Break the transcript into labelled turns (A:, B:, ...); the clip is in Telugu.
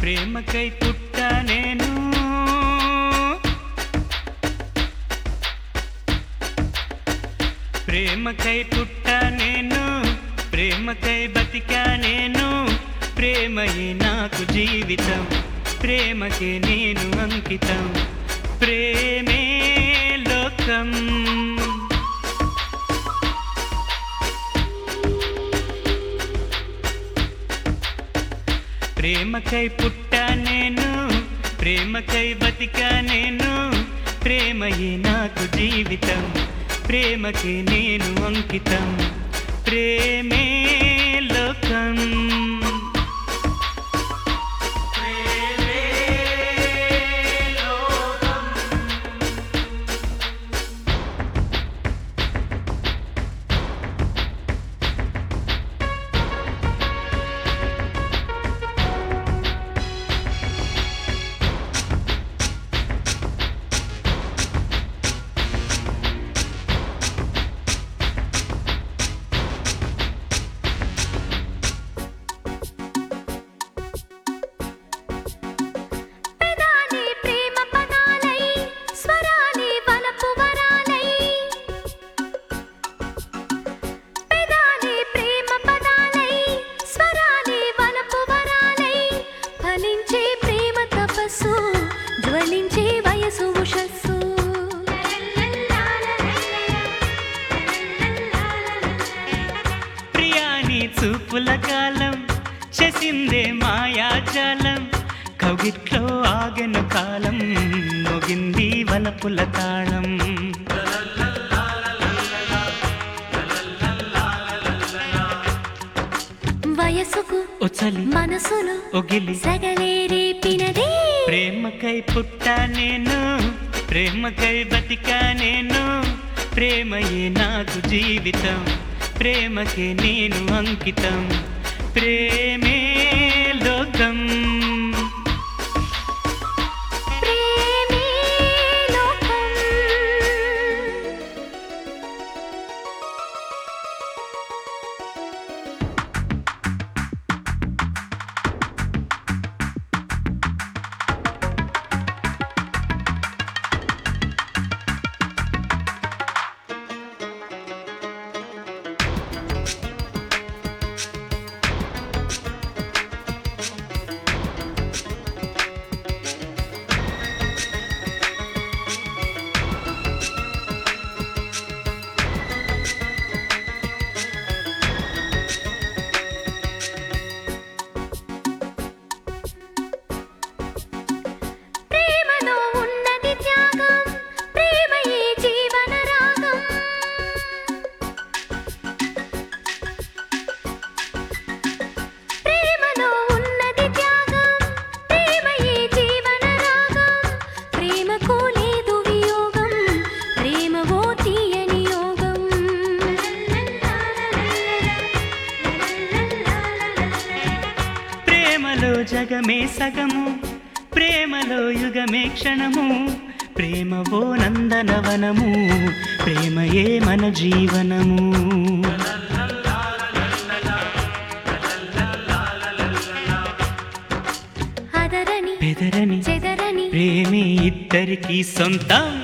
A: ప్రేమకై పుట్టా నేను, ప్రేమకై పుట్టా నేను, ప్రేమకై బతికా నేను. ప్రేమయే నాకు జీవితం, ప్రేమకే నేను అంకితం. ప్రేమే లోకం. ప్రేమకై పుట్టా నేను, ప్రేమకై బతికా నేను. ప్రేమయే నాకు జీవితం, ప్రేమకే నేను అంకితం. ప్రేమే లోకం.
B: జ్వలించే వయసు ఉషస్సు,
A: ప్రియాని చూపుల కాలం చేసిందే మాయాజాలం. కవిట్లో ఆగెను కాలం, మోగింది వలపుల తాళం.
B: వయసుకు
A: ఒచలి
B: మనసును
A: ఒగిలి
B: సగలే రేపినదే.
A: ప్రేమకై పుట్టా నేను, ప్రేమకై బతికా నేను. ప్రేమయే నాకు జీవితం, ప్రేమకే నేను అంకితం. ప్రేమే లోకం.
B: ప్రేమే లోకం. ప్రేమలో ఉన్నది త్యాగం, ప్రేమయే జీవన రాగం. ప్రేమలో ఉన్నది త్యాగం, ప్రేమయే జీవన రాగం. ప్రేమకు లేదు వియోగం, ప్రేమవో తీయని యోగం.
A: ప్రేమలో జగమే సగము, ప్రేమలో యుగమే క్షణము. ప్రేమవో నందనవనము, ప్రేమయే మన జీవనము.
B: అదరని
A: బెదరని
B: చెదరని
A: ప్రేమే ఇద్దరికీ సొంతం.